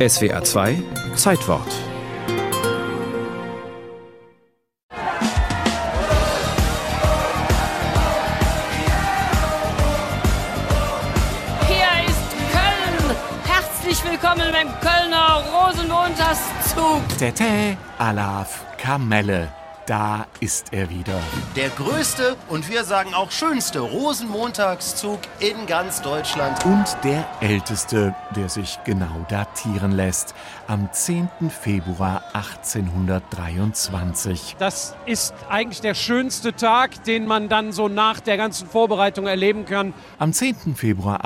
SWR 2 Zeitwort. Hier ist Köln. Herzlich willkommen beim Kölner Rosenmontagszug. Tete, Alaf, Kamelle. Da ist er wieder. Der größte und wir sagen auch schönste Rosenmontagszug in ganz Deutschland. Und der älteste, der sich genau datieren lässt. Am 10. Februar 1823. Das ist eigentlich der schönste Tag, den man dann so nach der ganzen Vorbereitung erleben kann. Am 10. Februar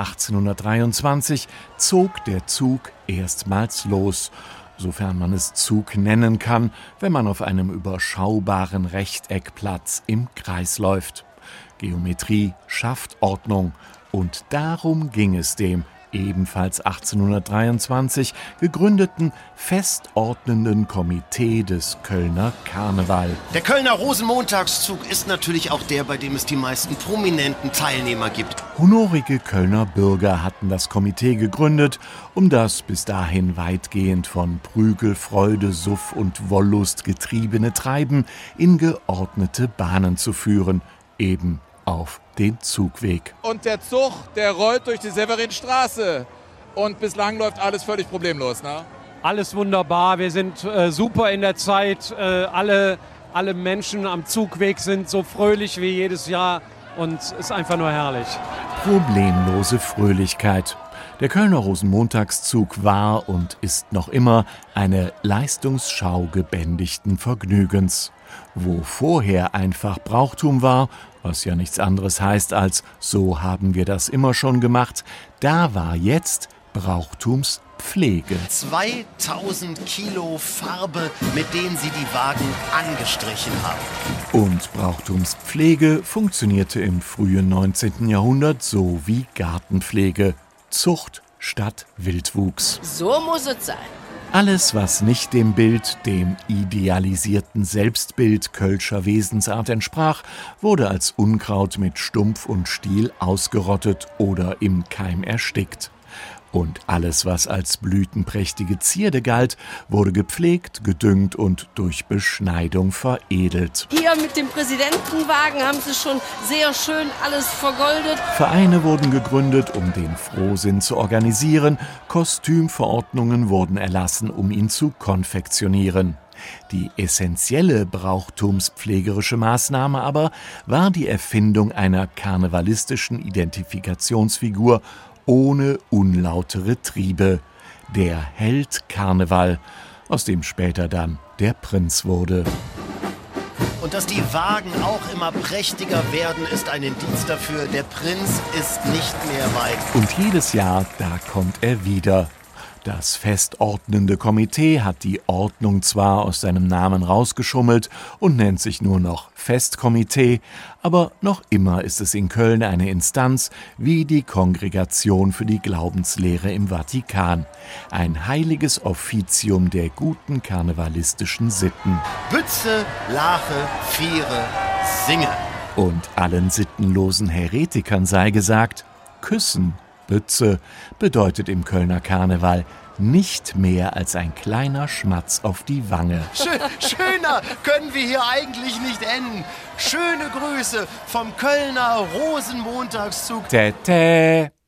1823 zog der Zug erstmals los. Sofern man es Zug nennen kann, wenn man auf einem überschaubaren Rechteckplatz im Kreis läuft. Geometrie schafft Ordnung. Und darum ging es dem ebenfalls 1823 gegründeten festordnenden Komitee des Kölner Karneval. Der Kölner Rosenmontagszug ist natürlich auch der, bei dem es die meisten prominenten Teilnehmer gibt. Honorige Kölner Bürger hatten das Komitee gegründet, um das bis dahin weitgehend von Prügel, Freude, Suff und Wollust getriebene Treiben in geordnete Bahnen zu führen, eben auf den Zugweg. Und der Zug, der rollt durch die Severinstraße. Und bislang läuft alles völlig problemlos, ne? Alles wunderbar, wir sind super in der Zeit. Alle Menschen am Zugweg sind so fröhlich wie jedes Jahr und es ist einfach nur herrlich. Problemlose Fröhlichkeit. Der Kölner Rosenmontagszug war und ist noch immer eine Leistungsschau gebändigten Vergnügens. Wo vorher einfach Brauchtum war, was ja nichts anderes heißt als so haben wir das immer schon gemacht, da war jetzt Brauchtumspflege. 2000 Kilo Farbe, mit denen sie die Wagen angestrichen haben. Und Brauchtumspflege funktionierte im frühen 19. Jahrhundert so wie Gartenpflege. Zucht statt Wildwuchs. So muss es sein. Alles, was nicht dem Bild, dem idealisierten Selbstbild kölscher Wesensart entsprach, wurde als Unkraut mit Stumpf und Stiel ausgerottet oder im Keim erstickt. Und alles, was als blütenprächtige Zierde galt, wurde gepflegt, gedüngt und durch Beschneidung veredelt. Hier mit dem Präsidentenwagen haben sie schon sehr schön alles vergoldet. Vereine wurden gegründet, um den Frohsinn zu organisieren. Kostümverordnungen wurden erlassen, um ihn zu konfektionieren. Die essentielle brauchtumspflegerische Maßnahme aber war die Erfindung einer karnevalistischen Identifikationsfigur ohne unlautere Triebe. Der Held Karneval, aus dem später dann der Prinz wurde. Und dass die Wagen auch immer prächtiger werden, ist ein Indiz dafür, der Prinz ist nicht mehr weit. Und jedes Jahr, da kommt er wieder. Das festordnende Komitee hat die Ordnung zwar aus seinem Namen rausgeschummelt und nennt sich nur noch Festkomitee, aber noch immer ist es in Köln eine Instanz wie die Kongregation für die Glaubenslehre im Vatikan. Ein heiliges Offizium der guten karnevalistischen Sitten. Bütze, Lache, Viere, Singe. Und allen sittenlosen Heretikern sei gesagt, küssen, Bütze, bedeutet im Kölner Karneval nicht mehr als ein kleiner Schmatz auf die Wange. Schöner können wir hier eigentlich nicht enden. Schöne Grüße vom Kölner Rosenmontagszug. Tete.